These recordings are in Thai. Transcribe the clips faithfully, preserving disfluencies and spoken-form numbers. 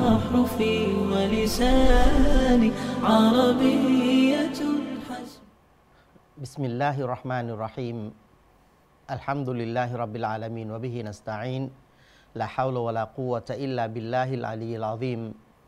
أحرفي ولساني عربية حسب بسم الله الرحمن الرحيم الحمد لله رب العالمين وبه نستعين لا حول ولا قوة إلا بالله العلي العظيم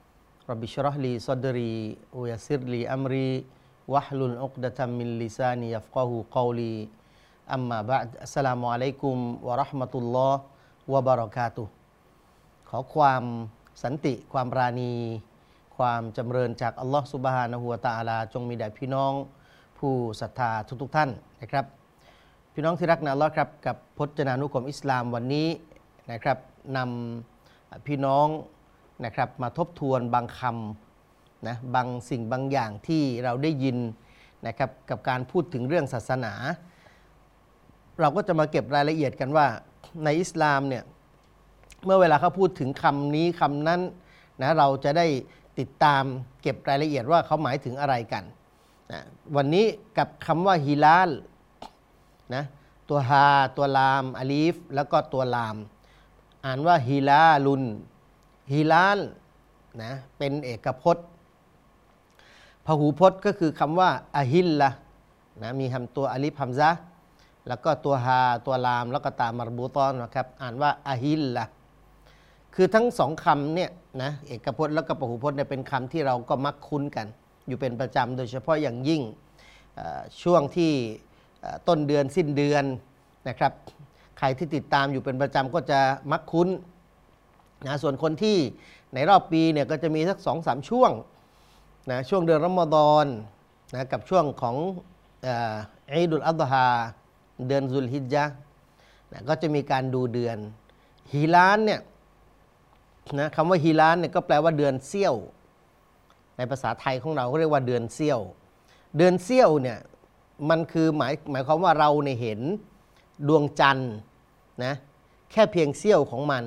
رب اشرح لي صدري ويسر لي أمري واحلل عقدة من لساني يفقهوا قولي أما بعد السلام عليكم ورحمة الله وبركاته ขอความสันติความปราณีความจำเริญจากอัลลอฮฺซุบฮานะฮูวะตะอาลาจงมีแด่พี่น้องผู้ศรัทธาทุกๆท่านนะครับพี่น้องที่รักในอัลเลาะห์ครับกับพจนานุกรมอิสลามวันนี้นะครับนำพี่น้องนะครับมาทบทวนบางคำนะบางสิ่งบางอย่างที่เราได้ยินนะครับกับการพูดถึงเรื่องศาสนาเราก็จะมาเก็บรายละเอียดกันว่าในอิสลามเนี่ยเมื่อเวลาเขาพูดถึงคำนี้คำนั้นนะเราจะได้ติดตามเก็บรายละเอียดว่าเขาหมายถึงอะไรกันนะวันนี้กับคำว่าฮิลาลนะตัวฮาตัวลามอาลีฟแล้วก็ตัวลามอ่านว่าฮิลาลุนฮิลาลนะเป็นเอกพจน์พหูพจน์ก็คือคำว่าอะฮิลละนะมีคำตัวอาลีฟฮัมซะห์แล้วก็ตัวฮาตัวลามแล้วก็ตามมัรบูตอนนะครับอ่านว่าอะฮิลละคือทั้งสองคำเนี่ยนะเอกพจน์แล้วก็พหูพจน์เนี่ยเป็นคำที่เราก็มักคุ้นกันอยู่เป็นประจำโดยเฉพาะอย่างยิ่งช่วงที่ต้นเดือนสิ้นเดือนนะครับใครที่ติดตามอยู่เป็นประจำก็จะมักคุ้นนะส่วนคนที่ในรอบปีเนี่ยก็จะมีสัก สองถึงสาม ช่วงนะช่วงเดือนรอมฎอนนะกับช่วงของอีดุลอัฎฮาเดือนซุลฮิจญะห์นะก็จะมีการดูเดือนฮิลาลเนี่ยนะคำว่าฮิลาลเนี่ยก็แปลว่าเดือนเสี้ยวในภาษาไทยของเราเขาเรียกว่าเดือนเสี้ยวเดือนเสี้ยวเนี่ยมันคือหมายหมายความว่าเราเนี่ยเห็นดวงจันทร์นะแค่เพียงเสี้ยวของมัน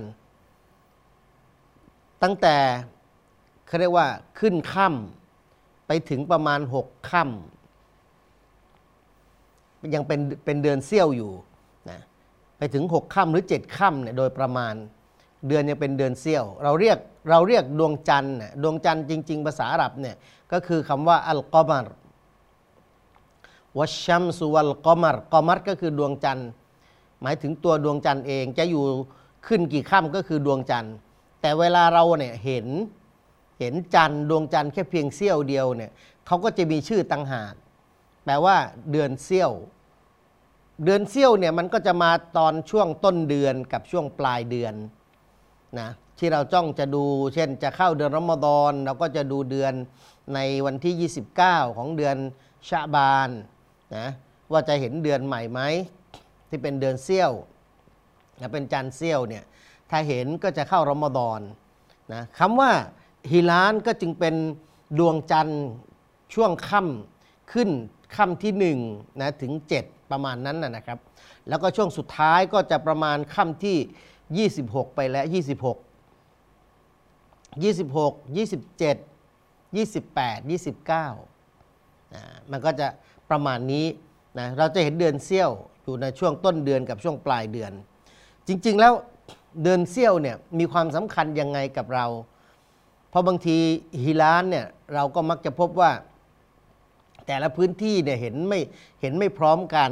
ตั้งแต่เขาเรียกว่าขึ้นค่ำไปถึงประมาณหกค่ำยังเป็นเป็นเดือนเสี้ยวอยู่นะไปถึงหกค่ำหรือเจ็ดค่ำเนี่ยโดยประมาณเดือนยังเป็นเดือนเสี้ยวเราเรียกเราเรียกดวงจันทร์ดวงจันทร์จริงๆภาษาอาหรับเนี่ยก็คือคำว่าอัลกอมัรวัชชัมซุวัลกอมัรกอมัรก็คือดวงจันทร์หมายถึงตัวดวงจันทร์เองจะอยู่ขึ้นกี่ค่ำก็คือดวงจันทร์แต่เวลาเราเนี่ยเห็นเห็นจันทร์ดวงจันทร์แค่เพียงเสี้ยวเดียวเนี่ยเขาก็จะมีชื่อต่างหากแปลว่าเดือนเสี้ยวเดือนเสี้ยวเนี่ยมันก็จะมาตอนช่วงต้นเดือนกับช่วงปลายเดือนนะที่เราจ้องจะดูเช่นจะเข้าเดือนรอมฎอนเราก็จะดูเดือนในวันที่ยี่สิบเก้าของเดือนชะบานนะว่าจะเห็นเดือนใหม่ไหมที่เป็นเดือนเสี้ยวนะเป็นจันทร์เสี้ยวเนี่ยถ้าเห็นก็จะเข้ารอมฎอนนะคำว่าฮิลาลก็จึงเป็นดวงจันทร์ช่วงค่ำขึ้นค่ำที่หนึ่งนะถึงเจ็ดประมาณนั้นนะนะครับแล้วก็ช่วงสุดท้ายก็จะประมาณค่ำที่ยี่สิบหกไปแล้วยี่สิบหก ยี่สิบหก ยี่สิบเจ็ด ยี่สิบแปด ยี่สิบเก้านะมันก็จะประมาณนี้นะเราจะเห็นเดือนเสี้ยวอยู่ในช่วงต้นเดือนกับช่วงปลายเดือนจริงๆแล้วเดือนเสี้ยวเนี่ยมีความสำคัญยังไงกับเราเพราะบางทีฮิลาลเนี่ยเราก็มักจะพบว่าแต่ละพื้นที่เนี่ยเห็นไม่เห็นไม่พร้อมกัน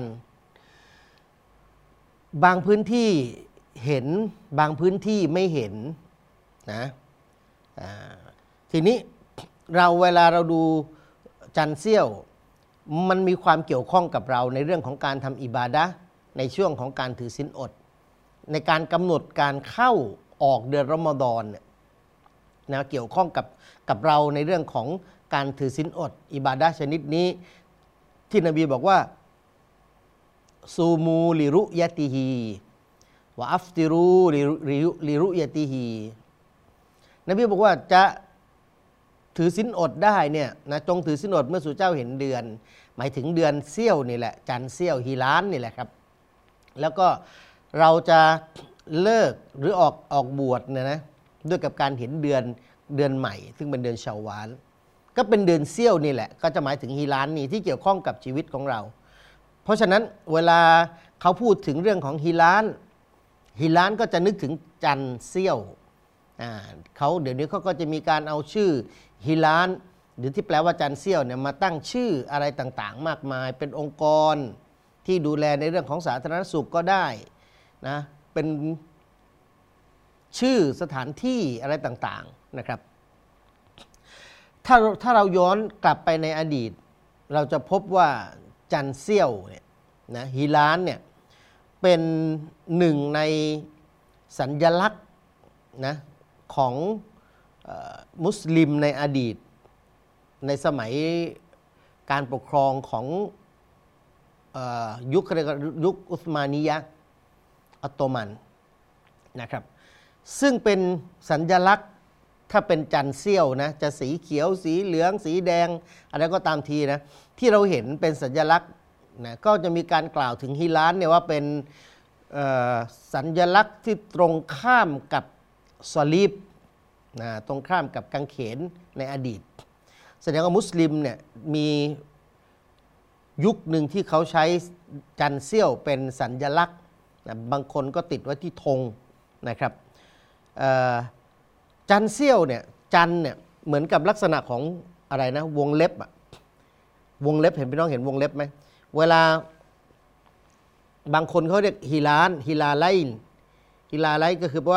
บางพื้นที่เห็นบางพื้นที่ไม่เห็นนะทีนี้เราเวลาเราดูจันทร์เสี้ยวมันมีความเกี่ยวข้องกับเราในเรื่องของการทำอิบาดะห์ในช่วงของการถือศีลอดในการกำหนดการเข้าออกเดือนรอมฎอนเนี่ยนะเกี่ยวข้องกับกับเราในเรื่องของการถือศีลอดอิบาดะห์ชนิดนี้ที่นบีบอกว่าซูมูลิรุยะติฮีวะอัฟติรูลิรุยะติฮีนบีบอกว่าจะถือศีลอดได้เนี่ยนะจงถือศีลอดเมื่อสู่เจ้าเห็นเดือนหมายถึงเดือนเสี้ยวนี่แหละจันทร์เสี้ยวฮิลาลนี่แหละครับแล้วก็เราจะเลิกหรือออกออกบวชเนี่ยนะด้วยกับการเห็นเดือนเดือนใหม่ซึ่งเป็นเดือนชาวาลก็เป็นเดือนเสี้ยวนี่แหละก็จะหมายถึงฮิลาลนี่ที่เกี่ยวข้องกับชีวิตของเราเพราะฉะนั้นเวลาเขาพูดถึงเรื่องของฮิลาลฮิลาลก็จะนึกถึงจันทร์เสี้ยวเขาเดี๋ยวนี้เขาก็จะมีการเอาชื่อฮิลานหรือที่แปลว่าจันทร์เสี้ยวเนี่ยมาตั้งชื่ออะไรต่างๆมากมายเป็นองค์กรที่ดูแลในเรื่องของสาธารณสุขก็ได้นะเป็นชื่อสถานที่อะไรต่างๆนะครับถ้าถ้าเราย้อนกลับไปในอดีตเราจะพบว่าจันทร์เสี้ยวเนี่ยนะฮิลานเนี่ยเป็นหนึ่งในสัญลักษณ์นะของเอ่อมุสลิมในอดีตในสมัยการปกครองของเอ่อยุคยุคอุสมานียะห์ออตโตมันนะครับซึ่งเป็นสัญลักษณ์ถ้าเป็นจันทร์เสี้ยวนะจะสีเขียวสีเหลืองสีแดงอะไรก็ตามทีนะที่เราเห็นเป็นสัญลักษณ์นะก็จะมีการกล่าวถึงฮิลานเนี่ยว่าเป็นสัญลักษณ์ที่ตรงข้ามกับซอลีบนะตรงข้ามกับกางเขนในอดีตแสดงว่ามุสลิมเนี่ยมียุคหนึ่งที่เขาใช้จันทร์เสี้ยวเป็นสัญลักษณ์นะบางคนก็ติดไว้ที่ธงนะครับจันทร์เสี้ยวเนี่ยจันทร์เนี่ยเหมือนกับลักษณะของอะไรนะวงเล็บอะวงเล็บเห็นพี่น้องเห็นวงเล็บไหมเวลาบางคนเขาเรียกฮิลานฮิลาไลน์ฮิลาไลน์ก็คือว่า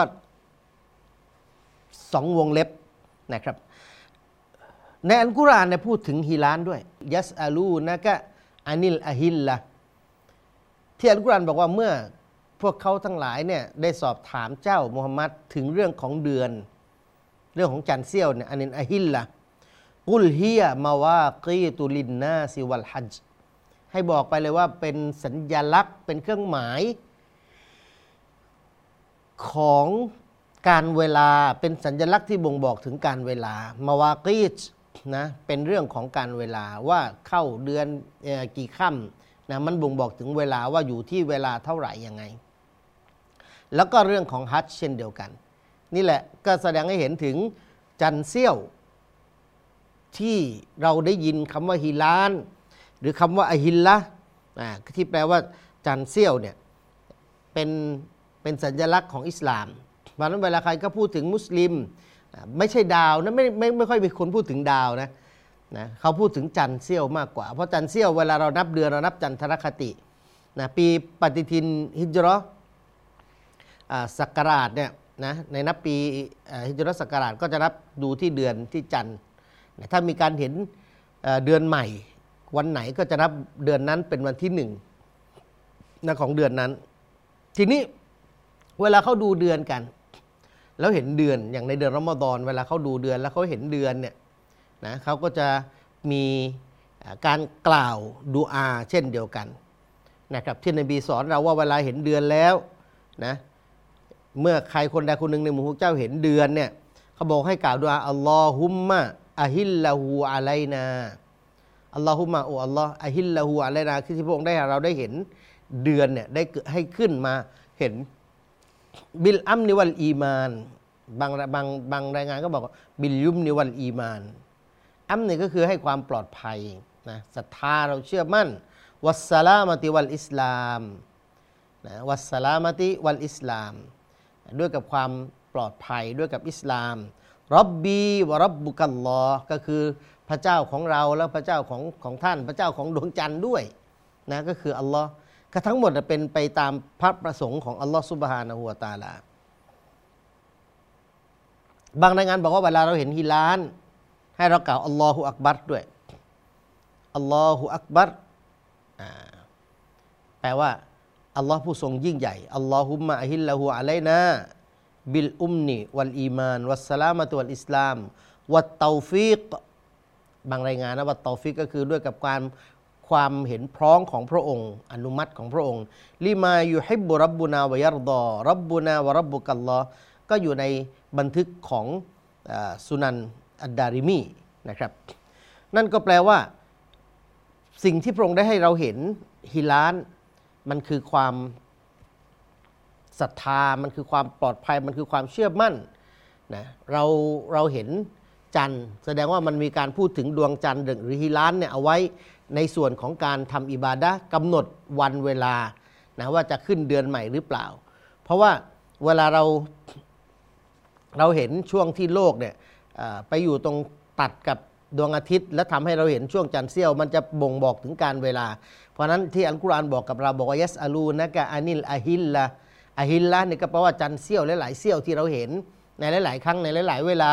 สองวงเล็บนะครับในอัลกุรอานเนี่ยพูดถึงฮิลานด้วยยัสอาลูนะกะอานิลอะฮิลละที่อัลกุรอานบอกว่าเมื่อพวกเขาทั้งหลายเนี่ยได้สอบถามเจ้ามุฮัมมัดถึงเรื่องของเดือนเรื่องของจันทร์เสี้ยวเนี่ยอานิลอะฮิลละกุลฮิยะมาวากีตุลินนาซิวัลฮัจญ์ให้บอกไปเลยว่าเป็นสัญลักษณ์เป็นเครื่องหมายของการเวลาเป็นสัญลักษณ์ที่บ่งบอกถึงการเวลามาวากีตนะเป็นเรื่องของการเวลาว่าเข้าเดือนกี่ค่ำนะมันบ่งบอกถึงเวลาว่าอยู่ที่เวลาเท่าไหร่ยังไงแล้วก็เรื่องของฮัจญ์เช่นเดียวกันนี่แหละก็แสดงให้เห็นถึงจันทร์เสี้ยวที่เราได้ยินคำว่าฮิลานหรือคำว่าอะฮิลละที่แปลว่าจันทร์เสี้ยวเนี่ยเป็นเป็นสัญลักษณ์ของอิสลามเพราะนั้นเวลาใครก็พูดถึงมุสลิมไม่ใช่ดาวนะไม่ไม่ไม่ค่อยมีคนพูดถึงดาวนะนะเขาพูดถึงจันทร์เสี้ยวมากกว่าเพราะจันทร์เสี้ยวเวลาเรานับเดือนเรานับจันทรคตินะปีปฏิทินฮิจเราะห์ศักราชเนี่ยนะในนับปีฮิจเราะห์ศักราชก็จะนับดูที่เดือนที่จันทร์ถ้ามีการเห็นเดือนใหม่วันไหนก็จะนับเดือนนั้นเป็นวันที่หนึ่งนะของเดือนนั้นทีนี้เวลาเขาดูเดือนกันแล้วเห็นเดือนอย่างในเดือนรอมฎอนเวลาเขาดูเดือนแล้วเขาเห็นเดือนเนี่ยนะเขาก็จะมีการกล่าวดุอาเช่นเดียวกันนะครับที่นบีสอนเราว่าเวลาเห็นเดือนแล้วนะเมื่อใครคนใดคนหนึ่งในหมู่พวกเจ้าเห็นเดือนเนี่ยเขาบอกให้กล่าวดุอาอัลลอฮุมมะอะฮิลละฮูอะลัยนาอัลลอฮุมะโออัลลอฮ์อะฮิลละฮูอะลัยนาคือที่พระองค์ได้เราได้เห็นเดือนเนี่ยได้ให้ขึ้นมาเห็นบิลอัมนิวัลอีมานบางบางบางรายงานก็บอกว่าบิลยุมนิวัลอีมานอัมนี่ก็คือให้ความปลอดภัยนะศรัทธาเราเชื่อมั่นวัสสลามติวัลอิสลามนะวัสสลามติวัลอิสลามด้วยกับความปลอดภัยด้วยกับอิสลามร็อบบีวะร็อบบุกัลลอฮ์ก็คือพระเจ้าของเราแล้วพระเจ้าของของท่านพระเจ้าของดวงจันทร์ด้วยนะก็คืออัลลอฮ์ก็ทั้งหมดเป็นไปตามพระประสงค์ของอัลลอฮ์ซุบฮานะฮูวะตะอาลาบางรายงานบอกว่าเวลาเราเห็นฮิลานให้เรากล่าวอัลลอฮุอักบัรด้วยอัลลอฮุอักบัรแปลว่าอัลลอฮ์ผู้ทรงยิ่งใหญ่อัลลอฮุมมะอะฮิลละฮูอะลัยนาบิลอุมนีวัลอีมานวัสสลามะตุวัลอิสลามวัตเตาฟีกบางรายงานนะวัตเตาฟีกก็คือด้วยกับการความเห็นพร้อมของพระองค์อนุมัติของพระองค์ลิมายุฮิบบุรับบุนาวะยัรฎอรับบุนา วะรับบุกัลลอฮ์ก็อยู่ในบันทึกของสุนันอัดดาริมีนะครับนั่นก็แปลว่าสิ่งที่พระองค์ได้ให้เราเห็นฮิลานมันคือความศรัทธามันคือความปลอดภัยมันคือความเชื่อมั่นนะเราเราเห็นจันทร์แสดงว่ามันมีการพูดถึงดวงจันทร์หรือฮิลานเนี่ยเอาไว้ในส่วนของการทำอิบาดะห์กำหนดวันเวลานะว่าจะขึ้นเดือนใหม่หรือเปล่าเพราะว่าเวลาเราเราเห็นช่วงที่โลกเนี่ยไปอยู่ตรงตัดกับดวงอาทิตย์และทำให้เราเห็นช่วงจันทร์เสี้ยวมันจะบ่งบอกถึงการเวลาเพราะนั้นที่อัลกุรอานบอกกับเราบอกว่ายัสอาลูนะกะอานิลอะฮิลละอะฮิลละนี่ก็แปลว่าจันทร์เสี้ยวหลายๆเสี้ยวที่เราเห็นในหลายๆครั้งในหลายๆเวลา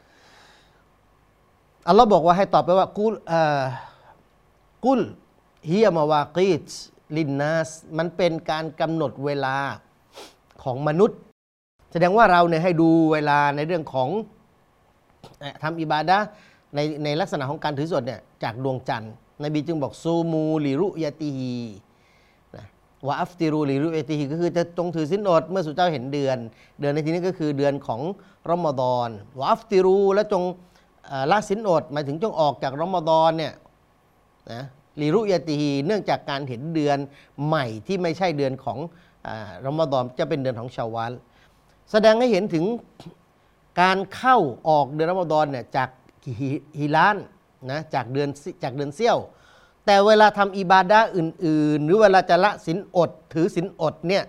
อัลลอฮ์บอกว่าให้ตอบไปว่ากุลเอ่อกุลฮิยะมาวากีตลินนัสมันเป็นการกำหนดเวลาของมนุษย์แสดงว่าเราเนี่ยให้ดูเวลาในเรื่องของทำอิบาดะห์ในในลักษณะของการถือศีลอดเนี่ยจากดวงจันทร์นบีจึงบอกซูมูลิรุยะติฮีนะวะอัฟติรูลิรุยะติฮีก็คือจะจงถือศีลอดเมื่อสุเจ้าเห็นเดือนเดือนในที่นี้ก็คือเดือนของรอมฎอนวะอัฟติรูและจงละศีลอดหมายถึงจงออกจากรอมฎอนเนี่ยนะลิรุยะติฮีเนื่องจากการเห็นเดือนใหม่ที่ไม่ใช่เดือนของรอมฎอนจะเป็นเดือนของชาวาลแสดงให้เห็นถึงการเข้าออกเดือนรอมฎอนเนี่ยจากฮิลาลนะจากเดือนจากเดือนเสี้ยวแต่เวลาทำอิบาดะห์อื่นๆหรือเวลาจะละศีลอดถือศีลอดเนี่ย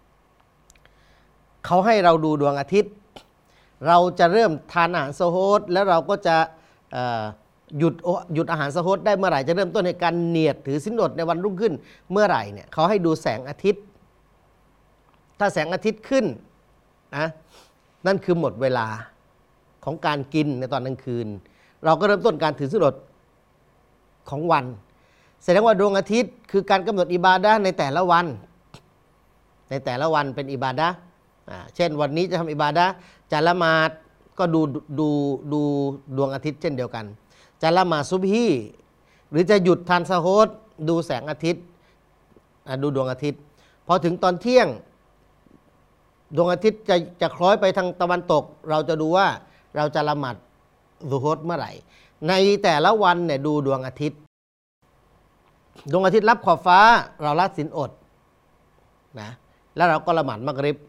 เขาให้เราดูดวงอาทิตย์เราจะเริ่มทานอาหารซะโฮดแล้วเราก็จะหยุดหยุดอาหารซะโฮดได้เมื่อไหร่จะเริ่มต้นในการเนียดถือศีลอดในวันรุ่งขึ้นเมื่อไหร่เนี่ยเขาให้ดูแสงอาทิตย์ถ้าแสงอาทิตย์ขึ้นนะนั่นคือหมดเวลาของการกินในตอนกลางคืนเราก็เริ่มต้นการถือศีลอดของวันแสดงว่าดวงอาทิตย์คือการกำหนดอิบาดะห์ในแต่ละวันในแต่ละวันเป็นอิบาดะห์เช่นวันนี้จะทำอิบาดะห์จะละหมาดก็ดูดูดูดวงอาทิตย์เช่นเดียวกันจะละหมาดซุบฮีหรือจะหยุดทานซะโฮดดูแสงอาทิตย์ดูดวงอาทิตย์พอถึงตอนเที่ยงดวงอาทิตย์จะจะคล้อยไปทางตะวันตกเราจะดูว่าเราจะละหมาดซุฮรเมื่อไหร่ในแต่ละวันเนี่ยดูดวงอาทิตย์ดวงอาทิตย์รับขอบฟ้าเราละศีลอดนะแล้วเราก็ละหมาดมักริบ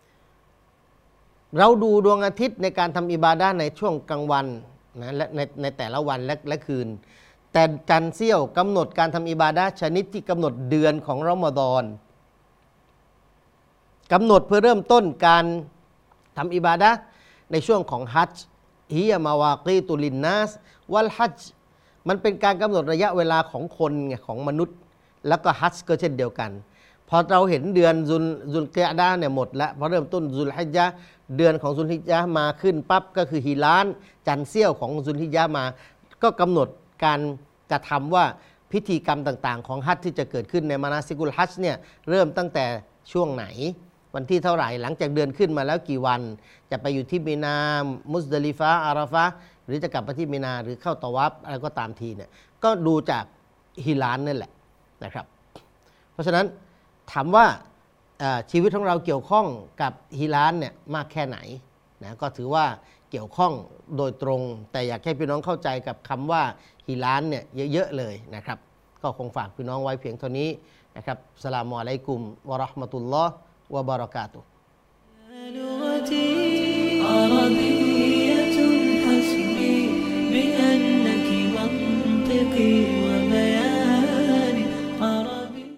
เราดูดวงอาทิตย์ในการทำอิบาดะห์ในช่วงกลางวันนะและในในแต่ละวันและและคืนแต่จันทร์เสี้ยวกำหนดการทำอิบาดะห์ชนิดที่กำหนดเดือนของรอมฎอนกำหนดเพื่อเริ่มต้นการทำอิบาดะห์ในช่วงของฮัจญ์ฮิยะมาวากีตุลินนัสวัลฮัจญ์มันเป็นการกำหนดระยะเวลาของคนไงของมนุษย์แล้วก็ฮัจญ์ก็เช่นเดียวกันพอเราเห็นเดือนซุลซุลกิอ์ดะห์เนี่ยหมดแล้วพอเริ่มต้นซุลฮิจญะห์เดือนของซุลฮิจญะห์มาขึ้นปั๊บก็คือฮิลาลจันทร์เสี้ยวของซุลฮิจญะห์มาก็กำหนดการกระทำว่าพิธีกรรมต่างๆของฮัจญ์ที่จะเกิดขึ้นในมานาซิกุลฮัจญ์เนี่ยเริ่มตั้งแต่ช่วงไหนวันที่เท่าไหร่หลังจากเดือนขึ้นมาแล้วกี่วันจะไปอยู่ที่มินามุซดะลิฟะอาราฟะหรือจะกลับไปที่มินาหรือเข้าตะวัฟอะไรก็ตามทีเนี่ยก็ดูจากฮิลาลนั่นแหละนะครับเพราะฉะนั้นถามว่าชีวิตของเราเกี่ยวข้องกับฮิลาลเนี่ยมากแค่ไหนนะก็ถือว่าเกี่ยวข้องโดยตรงแต่อยากให้พี่น้องเข้าใจกับคำว่าฮิลาลเนี่ยเยอะๆเลยนะครับก็คงฝากพี่น้องไว้เพียงเท่านี้นะครับอัสสลามุอะลัยกุมวะเราะห์มะตุลลอฮ์وبركاته